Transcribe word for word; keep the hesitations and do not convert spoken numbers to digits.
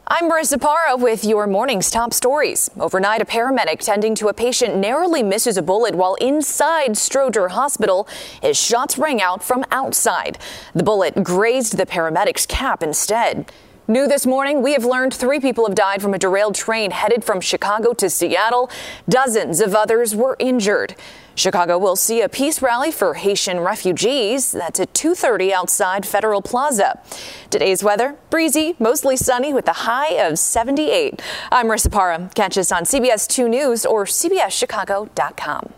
I'm Marissa Parra with your morning's top stories. Overnight, a paramedic tending to a patient narrowly misses a bullet while inside Stroger Hospital as shots rang out from outside. The bullet grazed the paramedic's cap instead. New this morning, we have learned three people have died from a derailed train headed from Chicago to Seattle. Dozens of others were injured. Chicago will see a peace rally for Haitian refugees. That's at two thirty outside Federal Plaza. Today's weather, breezy, mostly sunny with a high of seventy-eight. I'm Marissa Parra. Catch us on C B S two News or C B S Chicago dot com.